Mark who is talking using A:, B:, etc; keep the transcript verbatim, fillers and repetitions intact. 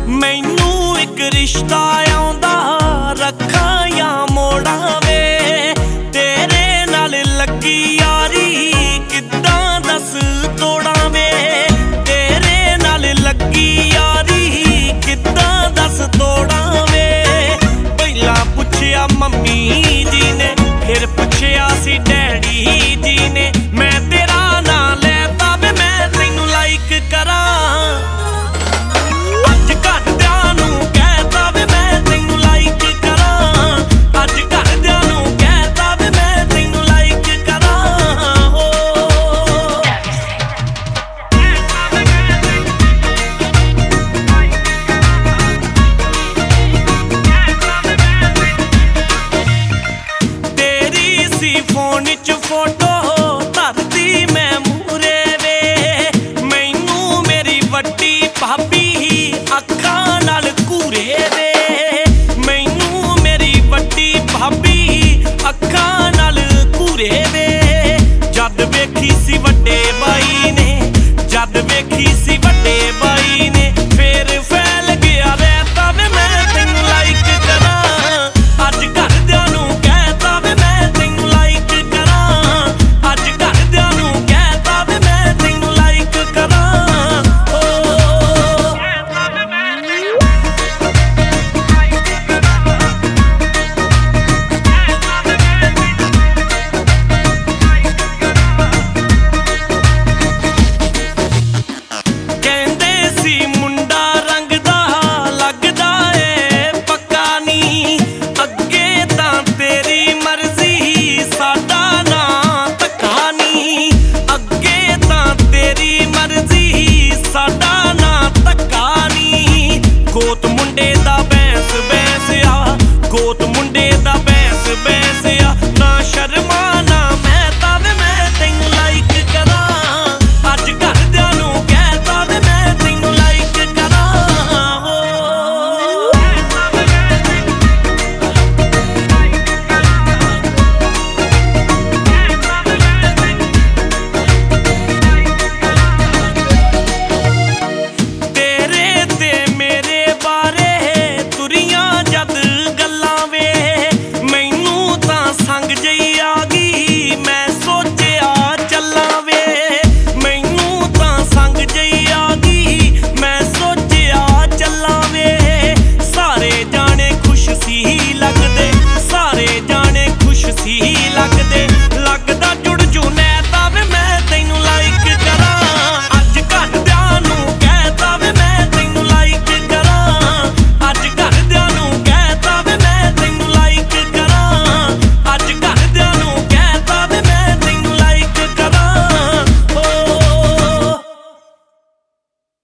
A: मैनू एक रिश्ता आउंदा रखां या मोड़ां वे, तेरे नाल लगी यारी किद्दां दस तोड़ां वे, तेरे नाल लगी यारी किद्दां दस तोड़ां वे। पहला पुछया मम्मी जी ने, फिर पुछया सी डैडी जी ने, मैं तेरा नां लैता वे मैं तैनू लाइक करां। फोन च फोटो